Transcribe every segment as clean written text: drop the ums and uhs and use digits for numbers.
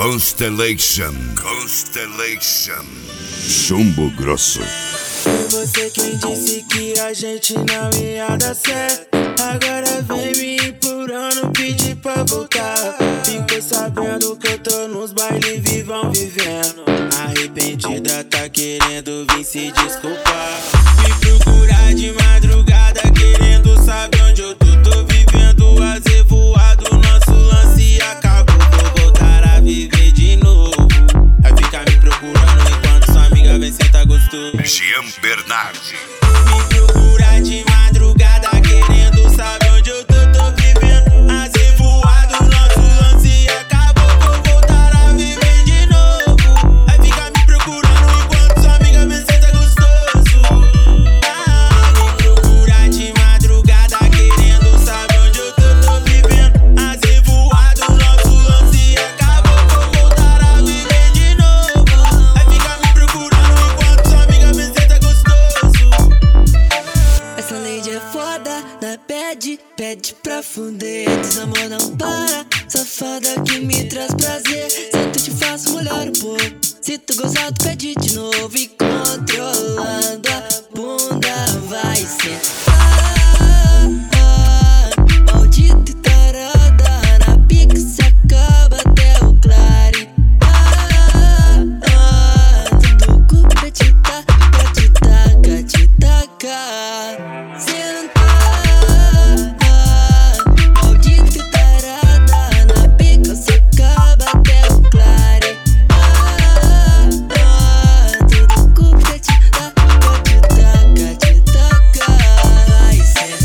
Constellation. Chumbo Grosso. Foi você quem disse que a gente não ia dar certo. Agora vem me implorando, pedir pra voltar. Ficou sabendo que eu tô nos bailes vivão vivendo. Arrependida, tá querendo vir se desculpar. Me procurar de madrugada, querendo saber onde eu tô. Tô vivendo azevoado, nosso lance acabou. Vou voltar a viver de novo. Vai ficar me procurando enquanto sua amiga vem sentar gostoso. Jean Bernardi. Me procurar de madrugada, querendo saber onde eu tô. Tô vivendo azevoado, nosso lance acabou. Vou voltar a viver de novo. Vai ficar me procurando enquanto sua amiga vem sentar gostoso. Me procurar de madrugada, querendo saber onde eu tô. Tô vivendo azevoado, nosso lance acabou. Vou voltar a viver de novo. Vai ficar me procurando enquanto sua amiga vem sentar gostoso. Essa lady é foda, na pede pra fuder. Desamor não para, safada que me traz prazer. Se tu te faço molhar um pouco, se tu gostar tu pede de novo. E controlando a bunda vai ser maldita e tarada. Na pica se acaba até o clare. Tudo cu pra te taca, te taca. Cê não tá maldita e tarada. Na pica se acaba até o clare. Tudo cu pra te taca, te taca. Vai ser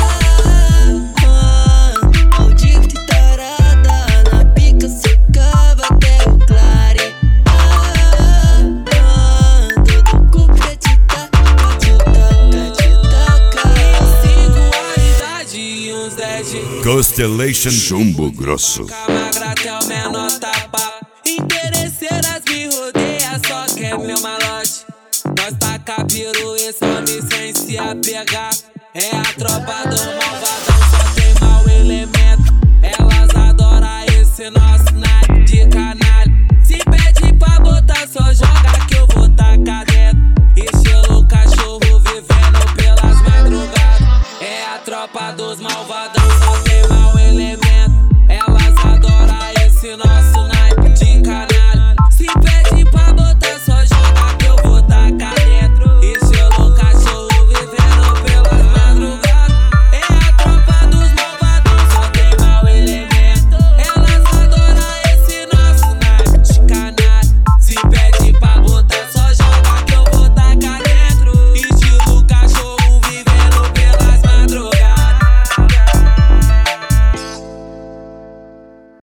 maldita e tarada. Na pica se acaba até o clare. Tudo cu pra te taca, te taca. 5 anos de idade, uns 10 de Constellation Chumbo Grosso. magra até o menor tapa. Interesseiras me rodeia, só quer meu malote. Nós taca peru e some sem se apegar. É a tropa do malvado.